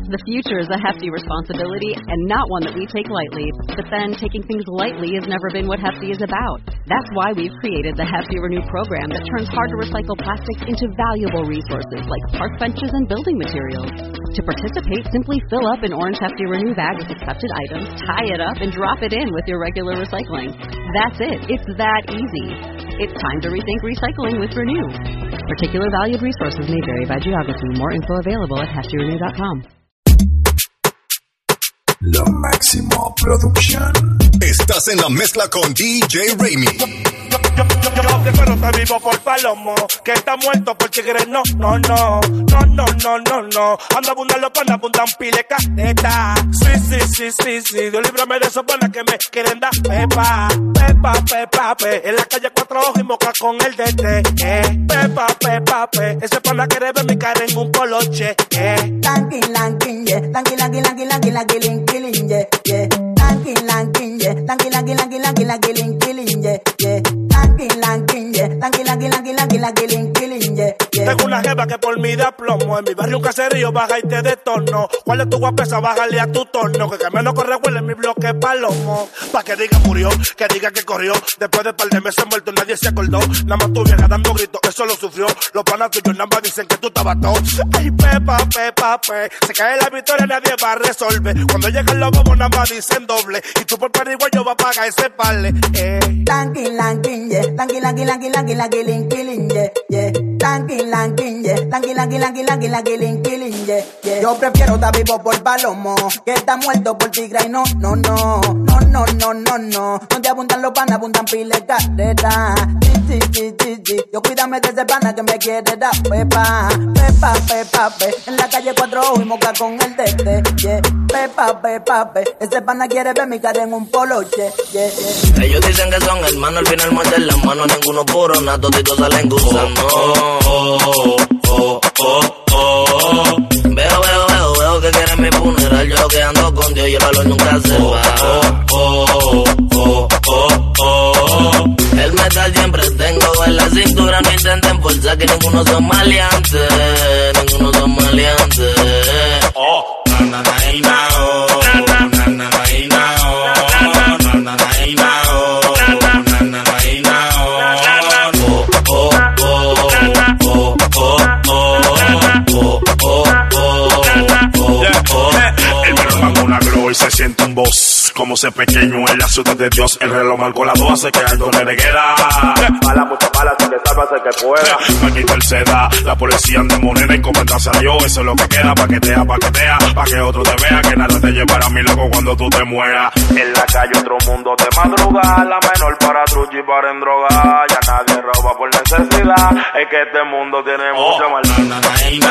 The future is a hefty responsibility and not one that we take lightly. But then, taking things lightly has never been what Hefty is about. That's why we've created the Hefty Renew program that turns hard-to-recycle plastics into valuable resources like park benches and building materials. To participate, simply fill up an orange Hefty Renew bag with accepted items, tie it up, and drop it in with your regular recycling. That's it. It's that easy. It's time to rethink recycling with Renew. Particular valued resources may vary by geography. More info available at heftyrenew.com. Lo Máximo Production. Estás en la mezcla con DJ Raimi. Yo pero te vivo por palomo, que está muerto por tigre, no. Anda a abundar los panas, abundan pile cateta. Sí, Dios líbrame de esos panas que me quieren dar pepa. En la calle 4 ojos y moca con el DT. Pepa. Ese pana quiere ver mi cara en un poloche. Lanking, yeah. Killing, yeah. Lanking, yeah. Killing, yeah. Tengo una jeva que por mí da plomo. En mi barrio un caserío baja y te detorno. ¿Cuál es tu guapesa? Bájale a tu torno. Que menos corre huele en mi bloque palomo. Pa' que diga murió, que diga que corrió. Después de par de meses muerto nadie se acordó. Nada más tu vieja dando gritos, eso lo sufrió. Los panas tuyos nada más dicen que tú estabas todo. Ay, pepa. Se cae la victoria, nadie va a resolver. Cuando llegan los bobos nada más dicen doble. Y tú por pariguayo vas a pagar ese parle. Lanking, yeah. Killing, yeah. Lanking, yeah. Killing, yeah. Yo prefiero estar vivo por palomo que estar muerto por tigre y no. Donde abundan los panas, abundan piles carreta. Sí. Yo cuídame de ese pana que me quiere dar pepa. En la calle 4 ojos y moca con el tete. Yeah. Pepa. Ese pana quiere ver mi cara en un poloche. Yeah. Ellos dicen que son hermanos, al final muerden las manos, ninguno puro, nada, toditos salen gusano. Veo que quieren mi funeral. Yo lo que ando con Dios y el valor nunca se va. El metal siempre tengo en la cintura. No intenten forzar que ninguno son maleantes. Y se siente un boss, como ser pequeño en la ciudad de Dios. El reloj marcó las 12, que algo le queda. Bala, mucha bala, así que sálvase que pueda. Aquí tercera, la policía anda moneda y comentarse a Dios. Eso es lo que queda, paquetea, pa' que otro te vea. Que nada te llevará a mi loco cuando tú te mueras. En la calle otro mundo de madrugada, la menor para truchi y para en droga. Ya nadie roba por necesidad, es que este mundo tiene mucha maldad.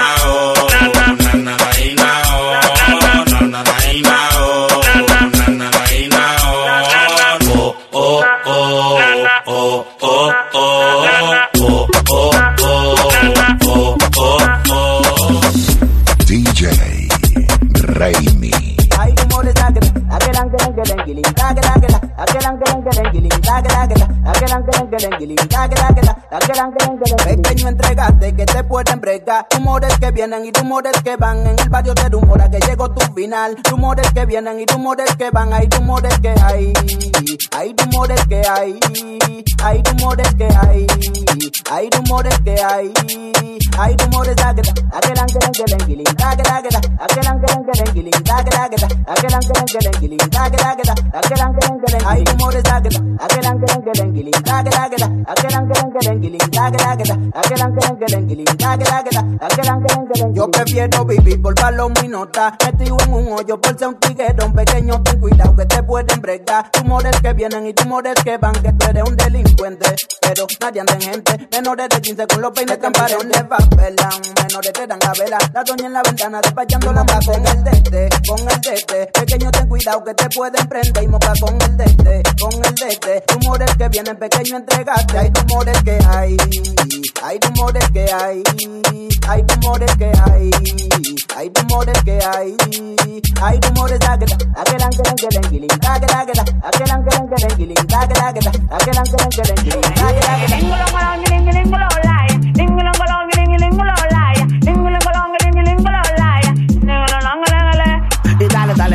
DJ Raimi. Ay, como le saque, pequeño, entregate que te pueden bregar. Rumores que vienen y rumores que van. En el barrio te rumora que llegó tu final. Rumores que vienen y rumores que van. Hay rumores que hay. Hay rumores que hay. Hay rumores que hay. Hay rumores que hay. Hay rumores Yo prefiero vivir por palomo y nota. Metido en un hoyo por ser un tiguerón pequeño. Ten cuidado que te pueden bregar. Rumores que vienen y rumores que van. Que tú eres un delincuente, pero nadie anda en gente. Menores de 15 con los peines transparentes. Menores te dan a vela. La doña en la ventana despachando la moca con el dete. Pequeño, ten cuidado que te pueden prender. Y moca con el dete. Rumores que vienen, pequeño, entregate. Hay rumores que hay. Hay rumores que hay. Hay rumores que hay. Hay rumores que hay. Hay rumores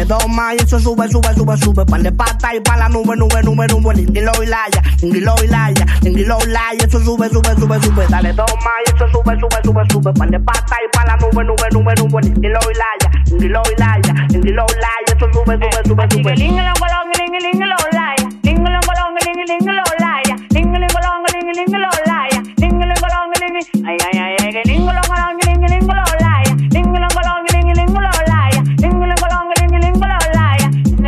dale dos más y eso sube, sube, sube, sube. Par de patas y pa' la nube, nube, nube, nube. Indilo y laya, indilo y laya, indilo y laya. Eso sube, sube, sube, sube. Dale dos más y eso sube, sube, sube, sube. Par de patas y pa' la nube, nube, nube, nube. Indilo y laya, indilo y laya, indilo y laya. Eso sube, sube, sube, sube. Ay, ay, ay, que lingo lo golong, lingo lingo lo laya. Lingo lo golong, lingo lingo lo laya. Lingo lo golong, lingo lingo lo laya.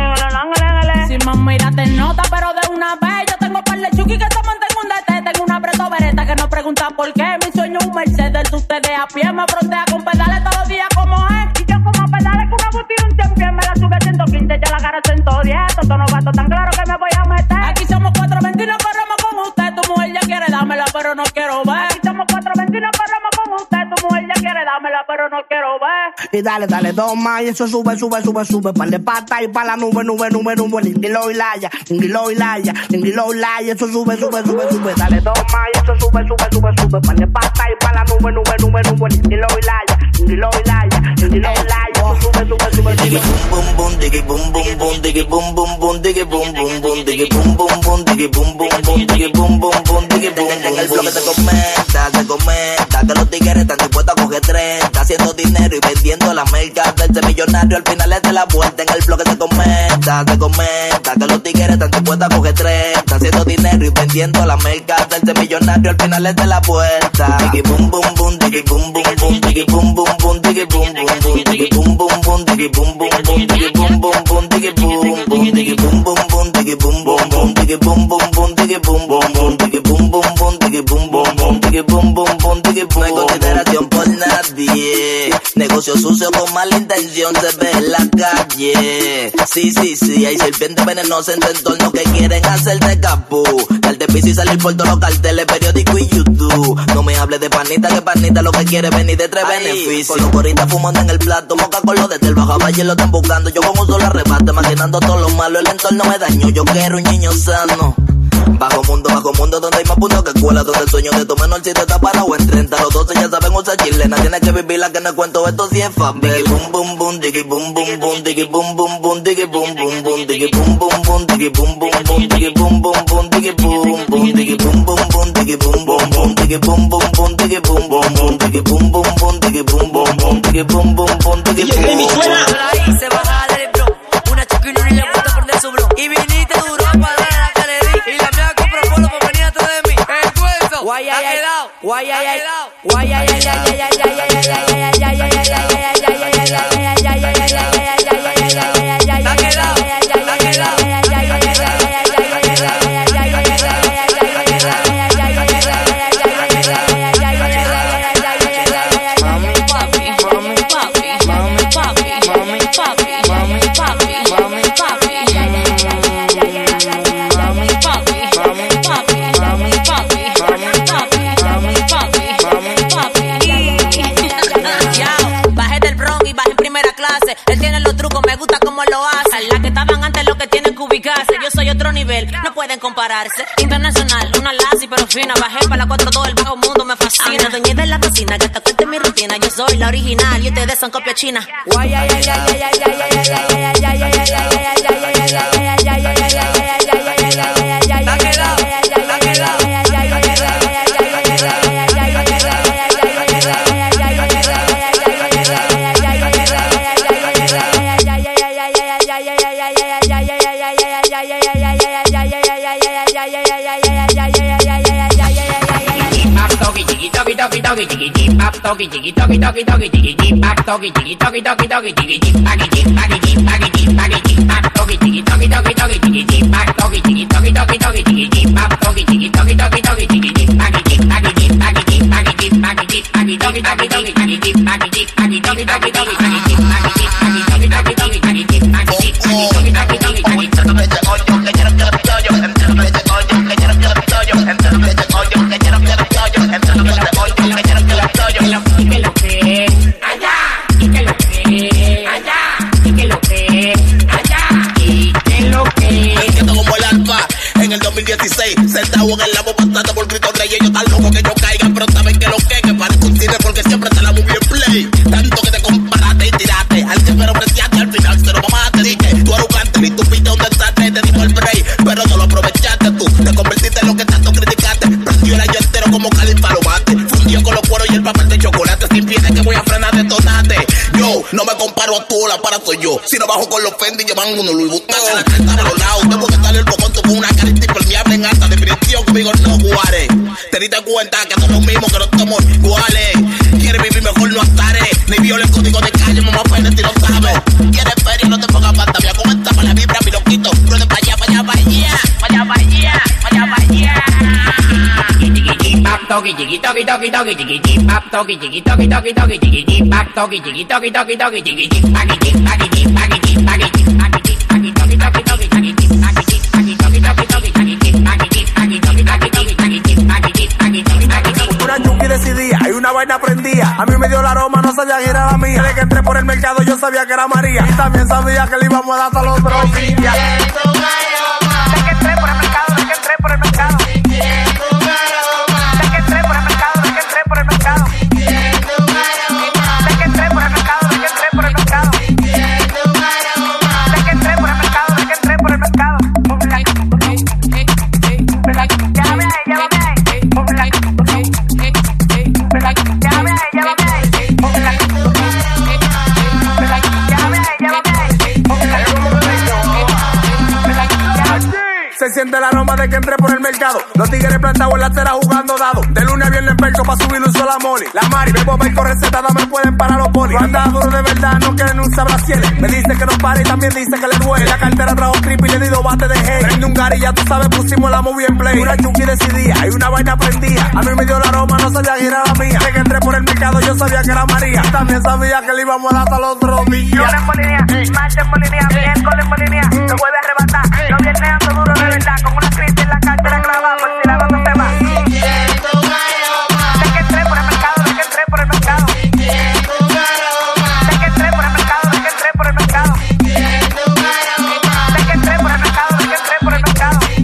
Si mamá te nota, pero de una vez yo tengo par de chuki que se mantengo un DT. Tengo una preto vereta que no pregunta por qué. Mi sueño es un Mercedes, ustedes a pie me frontea con pedales todos los días como es. Y yo como pedales con una botella un tiempo me la sube a 115, ya la cara 110. Esto no va tan claro que me voy a meter. Aquí somos 420 y no corremos con usted. Tu mujer ya quiere dármela, pero no quiero ver. Aquí somos 420 y no corremos con usted. Tu mujer ya quiere dármela, pero no quiero ver. Y dale, dale dos más y eso sube, sube, sube, sube. Par de patas y pa' la nube, nube, nube, nube. Indilo y laya, indilo y laya, indilo y laya. Eso sube, sube, sube, sube. Dale dos más y eso sube, sube, sube, sube. Par de patas y pa' la nube, nube, nube, nube. Indilo y laya, indilo y laya, indilo y laya. Eso sube, sube, sube, sube. Boom boom diggy boom boom boom diggy boom boom boom diggy boom boom boom diggy boom boom boom diggy boom boom boom diggy boom boom boom diggy boom. En el bloque te comenta que los tigres están dispuestos a coger 30, haciendo dinero y vendiendo la merca. Hacerse millonario al final es de la vuelta. En el bloque se comenta que los tigres están dispuestos a coger 30, haciendo dinero y vendiendo la merca. Hacerse millonario al final es de la vuelta. Diggy boom boom boom diggy boom boom boom diggy boom boom boom diggy boom boom boom diggy boom boom boom diggy boom boom boom diggy boom boom boom diggy boom boom diggy boom boom boom diggy boom boom boom diggy boom boom boom diggy boom boom boom diggy boom boom boom diggy boom boom boom diggy boom boom boom diggy boom. No hay consideración por nadie, negocio sucio con mala intención se ve en la calle. Sí, hay serpientes venenosas en tu entorno que quieren hacerte capú, darte piso y salir por todos los carteles, periódico y YouTube. No me hables de panita, que panita lo que quiere venir de tres beneficios. Con los coritas fumando en el plato, moca con los desde el bajo valle lo están buscando. Yo con un solo arrebate, imaginando todo lo malo, el entorno me dañó. Yo quiero un niño sano. Bajo mundo donde hay más puntos que escuela, donde el sueño de tu menor si te está parado en 30. Los 12 ya saben usar chilena, tienes que vivirla que no cuento esto si es familia. Diggy boom boom boom, diggy boom boom boom, diggy boom boom boom, diggy boom boom boom, diggy boom boom boom, diggy boom boom boom, diggy boom boom boom, diggy boom boom, diggy boom boom boom, diggy boom boom boom, diggy boom boom boom, diggy boom boom boom, diggy boom boom boom, diggy boom boom boom, diggy boom boom boom, diggy boom boom boom. Ahí se baja del bro, una chica y no le gusta perder su bro. Y viniste duro para dar la que le di, y la mía compró polo por venir atrás de mí. El hueso, guay, ay, ay, guay, ay, ay, guay, ay, ay, ay, ay, ay, ay, yo soy otro nivel, no pueden compararse. Internacional, una lazi pero fina. Bajé para la 4-2, el bajo mundo me fascina. Doña de la cocina, que te cuente mi rutina. Yo soy la original y ustedes son copia china. Guay, ay, ay, ay, ay, ay, ay, ay, ay, ay, ay, sentado en el lavo pasando por gritos de ellos tan locos que yo caiga, pero saben que lo que parece un cine porque siempre te la movie en play. Tanto que te comparaste y tiraste al que pero preciaste al final se lo mamaste. paro a tú, la para soy yo. Si no bajo con los Fendi, llevan uno Louis Vuitton. A la cresta a los lados, tengo que darle el bocón, tú con una carita impermeable en alta definición. Conmigo no jugaré. Te diste cuenta que somos mismos, que no estamos iguales. Quieres vivir mejor, no estaré. Ni viole el código de calle, mamá Pérez, y lo sabes. Quieres feria, no te pongas fantasía. Comenta para la vibra, mi loquito. Ruede para allá, para allá, para allá. Para allá, para allá, para allá, para allá. Toki tiki toki toki toki tiki tiki pop toki tiki toki toki toki tiki tiki pop toki tiki toki toki toki tiki tiki paki tiki paki tiki paki tiki paki tiki paki tiki paki toki toki toki paki tiki paki tiki paki toki toki toki paki tiki paki tiki paki toki toki toki paki tiki paki tiki paki toki paki tiki. Una chuki decidía y una vaina prendía. A mí me dio la aroma, no sabía que era la mía. Desde que entré por el mercado yo sabía que era María. Y también sabía que le íbamos a dar hasta los otros días. Desde que entré por el mercado, desde que entré por el mercado. Se siente el aroma de que entré por el mercado. Los tigres plantados en la acera jugando dados. De lunes a viernes perco pa' subir un sola moli. La mari, bebo perco recetada, me pueden parar los polis. Anda duro de verdad, no quieren un sabracieles. Me dice que no pare y también dice que le duele. La cartera trajo creepy y le di 2 bates de hate. Prende un gari, ya tú sabes, pusimos la movie en play. Una chuki decidía y una vaina prendía. A mí me dio el aroma, no sabía que era la mía. De que entré por el mercado, yo sabía que era María. También sabía que le íbamos a dar hasta los otros días. Lunes en Molinea, martes en Molinea, miércoles en Molinea. Lo vuelve a arrebatar, lo viernes ando duro de verdad. Con una crisis en la cartera clavada, por si la cosa se va. De que entré por el mercado, de que entré por el mercado. De que entré por el mercado, de que entré por el mercado. De que entré por el mercado, de que entré por el mercado. De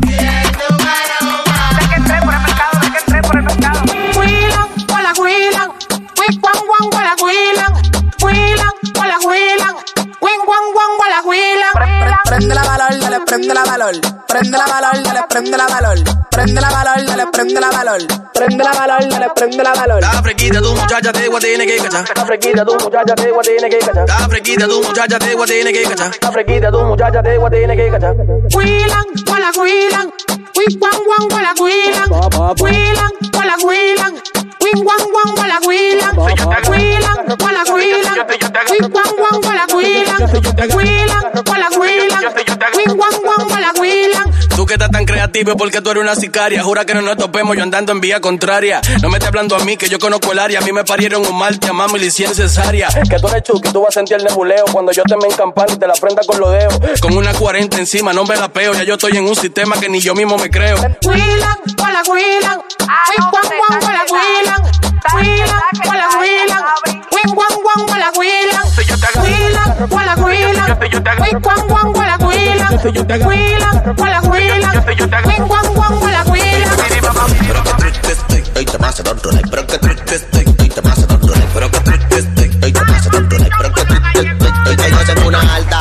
que entré por el mercado, de que entré por el mercado. Huilan, hola huilan, wing wang wang, hola huilan, huilan, hola huilan, wing wang wang, hola huilan. Prende la valor, dale, prende la valor. Prende la valor, dale, prende la valor. Prende la valor, dale, prende la valor. Prende la valor, dale, prende la valor. La frequita tu muchacha te tiene que cachar. La frequita tu muchacha te tiene que cachar. La frequita tu muchacha te tiene que cachar. La frequita tu muchacha te tiene que cachar. Huilan, hola huilan, wing wang wang, hola huilan. Huilan, hola huilan, wing wang wang, hola huilan. Huilan, hola huilan, wing wang wang, hola huilan. Huilan, hola huilan, wing wang wang, hola huilan. Tú que estás tan creativo porque tú eres una sicaria. Jura que no nos topemos yo andando en vía contraria. No me estés hablando a mí que yo conozco el área. A mí me parieron un mal, te amamos y le hicieron cesárea. Que tú eres chuki, tú vas a sentir el nebuleo cuando yo te me encampando y te la prenda con los dedos. Con una 40 encima, no me la peo. Ya yo estoy en un sistema que ni yo mismo me creo. Huilan, hola huilan, wing wang wang, hola huilan. Huilan, hola huilan, wing wang wang, hola huilan. Huilan, hola huilan, wing wang wang, hola huilan. Huilan, hola huilan, wing wang wang, hola huilan. Pero que triste estoy, hoy te vas a dar un like. Pero que triste estoy, hoy te vas a dar un like. Pero que triste estoy, hoy te vas a dar un like. Pero que triste estoy, hoy te vas a dar una alta.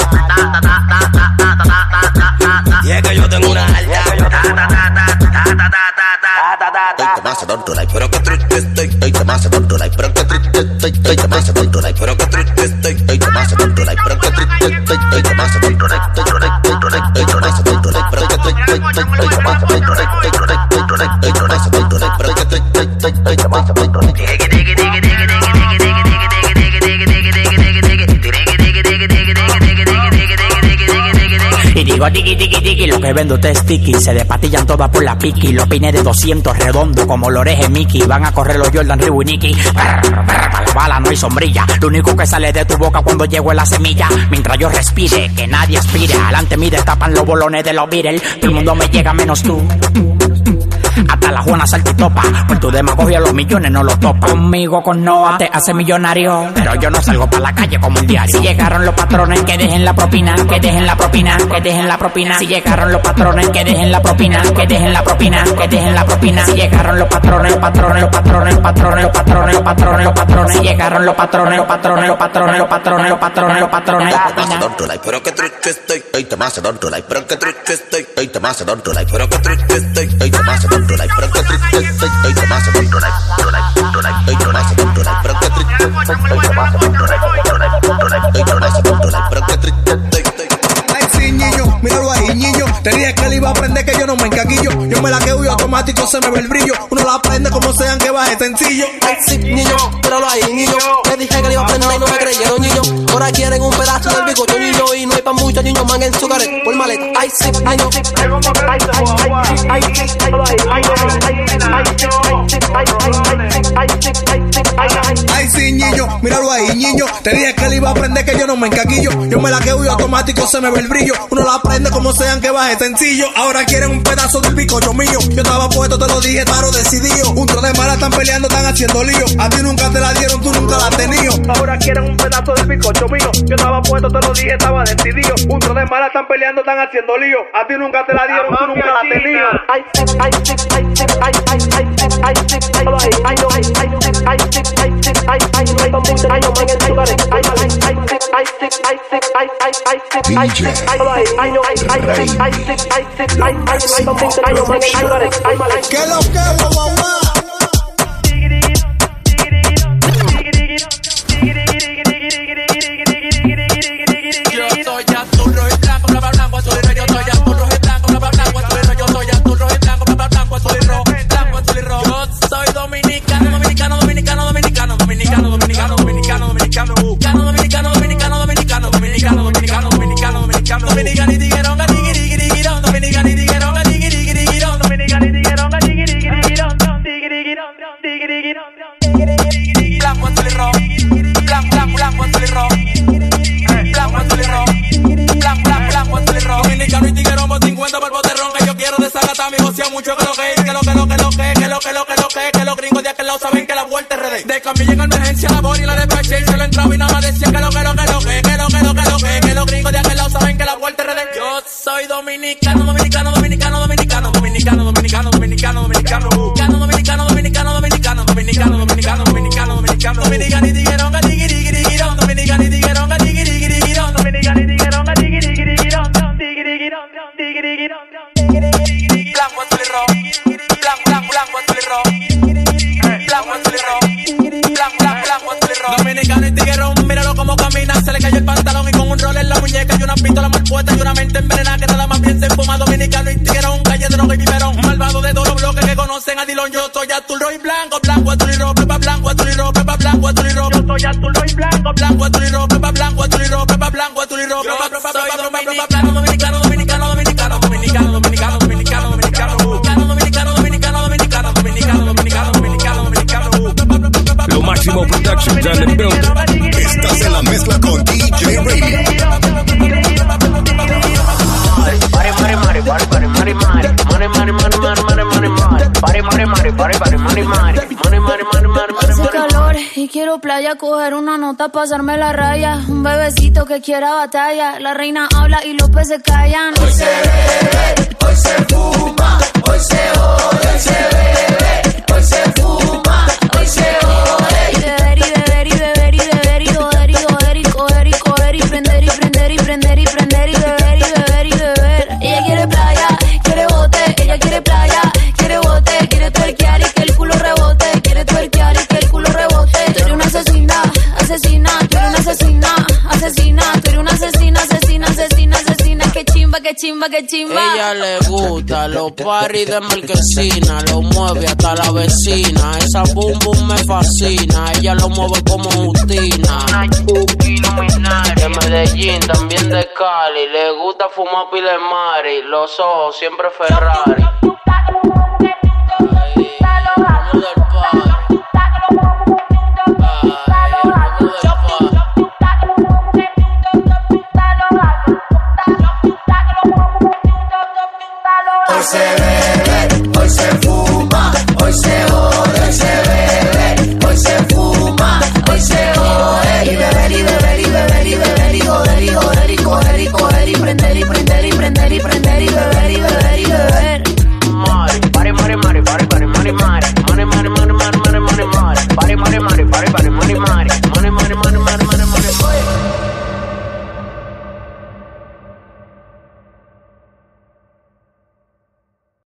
Y es que yo tengo una alta. Hoy te vas a dar un like. Pero que triste estoy, hoy te vas a dar un like. Pero que triste estoy, hoy te vas a dar un like. Pero que triste estoy, hoy te vas a dar un like. Pero que triste estoy, hoy te vas a dar un like. Hoy te vas a dar un like. Pero que triste estoy, hoy te vas a dar un like. Hoy te vas a dar un like. Pero que triste estoy, hoy te vas a dar un like. Y digo tiki tiki tiki, lo que vendo te sticky. Se despatillan todas por la piqui. Los pines de 200 redondos como los orejes Mickey. Van a correr los Jordan, Reebok y Nike. Para la bala no hay sombrilla. Lo único que sale de tu boca cuando llego es la semilla. Mientras yo respire, que nadie aspire. Adelante me destapan los bolones de los Beatles. Todo el mundo me llega menos tú. Hasta la Juana saltitopa. Por tu demagogia los millones no los topa. Conmigo con Noah te hace millonario. Pero yo no salgo para la calle como un diario. Si llegaron los patrones que dejen la propina. Que dejen la propina, que dejen la propina. Si llegaron los patrones que dejen la propina. Que dejen la propina, que dejen la propina. Si llegaron los patrones, los patrones, los patrones, los patrones, los patrones, los patrones, los patrones. Si llegaron los patrones, los patrones, los patrones, los patrones, los patrones, los patrones. Pero que triste estoy, hoy te vas a dar un like. Pero que triste estoy, hoy te vas a dar un like. Pero que triste estoy, hoy te vas a dar un like. Pero que triste estoy, hoy te vas a dar un like. Hoy te vas a dar un like. Pero que triste estoy, hoy te vas a dar un like. estoy con ese control, pero qué triste estoy. Ay, sí, niño, míralo ahí, niño. Te dije que él iba a aprender que yo no me encaquillo. Yo me la quedo y automático se me ve el brillo. Uno la aprende como sean que baje sencillo. Ay, sí, niño, míralo ahí, niño. Te dije que le iba a aprender y no me creyeron, niño. Ahora quieren un pedazo del bizcocho, niño. Y no hay pa' muchos niños, man, en su caret por maleta. Ay, sí, niño. Ay, sí, niño, míralo ahí, niño. Te dije que él iba a aprender que yo no me encaquillo. Yo me la quedo y automático se me ve el brillo. Uno la aprende como sean que baje sencillo. Ahora quieren un pedazo del bizcocho mío. Yo estaba puesto, te lo dije, paro decidido. Un tro de mala están peleando, están haciendo lío. A ti nunca te la dieron, tú nunca la has tenido. Ahora quieren un pedazo del bizcocho mío. Yo estaba puesto, te lo dije, estaba decidido. Un tro de mala están peleando, están haciendo lío. A ti nunca te la dieron, tú nunca la has tenido. Ay, ¿qué lo que, mamá? Yo soy azul, rojo y blanco, blanco, blanco, azul y rojo. Yo soy azul, rojo y blanco, blanco, blanco, azul y rojo. Yo soy azul, rojo y blanco, blanco, blanco, azul y rojo, blanco, azul y rojo. Yo soy dominicano, dominicano, dominicano, dominicano, dominicano, dominicano, dominicano, dominicano, dominicano, dominicano, dominicano, dominicano, dominicano, dominicano, dominicano, dominicano y tiguerón, digiri, digiri, digirón, dominicano y tiguerón, digiri, digiri, digirón, dominicano y tiguerón, digiri, digiri, digirón, digiri, digirón, digiri, digirón, blanco, azul y rojo, blanco, blanco, blanco, azul y rojo. Blanco, azul y rojo. Blanco, blanco, blanco, azul y rojo. Dominicano y tiguerón por 50 por boterrón. Que yo quiero desacatar mi voz mucho que lo que es. Que los gringos de aquel lado saben que la vuelta es RD. De cambio llega emergencia, la boli y la despaché. Y se lo entraba y nada más decía que los gringos de aquel lado saben que la vuelta es RD. Yo soy dominicano, dominicano, dominicano, dominicano, dominicano, dominicano, dominicano, dominicano, dominicano, dominicano, dominicano, dominicano, dominicano, dominicano, dominicano, dominicano, dominicano y tiguerón, digiri, digiri, digirón, dominicano y tiguerón, digiri, digiri, digirón, dominicano y tiguerón, digiri, digiri, digirón, digiri, digirón, digiri, digirón, blanco, azul y rojo, blanco, blanco, blanco, azul y rojo, blanco, azul y rojo, blanco, blanco, blanco, azul y rojo. Dominicano y tiguerón, míralo como camina, se le cayó el pantalón y con un rol en la muñeca y una pistola mal puesta y una mente envenenada que nada más bien se enfuma. Dominicano y tiguerón, calle droga y biberón, malvado de todos los bloques que conocen a Dilón. Yo soy azul, rojo y blanco, blanco, azul y rojo, pepa, blanco, azul y rojo, pepa, blanco, azul y rojo. Yo soy azul, rojo y blanco, blanco, azul y rojo, pepa, blanco, azul y rojo, pepa, blanco, azul y rojo. Yo soy dominicano, dominicano, dominicano, dominicano, dominicano, dominicano, dominicano, dominicano, dominicano, dominicano, dominicano, dominicano, dominicano, dominicano, dominicano, dominicano. Lo Máximo Productions and the building. Estás en la mezcla con DJ Raimi. Hace calor y quiero playa, coger una nota, pasarme la raya. Un bebecito que quiera batalla. La reina habla y los peces callan. Hoy se bebe, hoy se fuma, hoy se jode, hoy se bebe, hoy se fuma, hoy se jode. Y beber y beber y beber y beber y joder y joder y coger y coger y prender y prender y prender y prender y beber y beber y beber. Ella quiere playa, quiere bote, ella quiere playa, quiere bote, quiere twerkear y que el culo rebote, quiere twerkear y que el culo rebote. Tú eres una asesina, asesina, tú eres una asesina, asesina, tú eres una asesina, asesina, asesina, asesina. Que chimba, que chimba, que chimba. Ella le gusta los parties de Marquesina, lo mueve hasta la vecina. Esa boom boom me fascina, ella lo mueve como Justina. Una chuki luminaria de Medellín, también de Cali. Le gusta fumar pile mari, los ojos siempre Ferrari.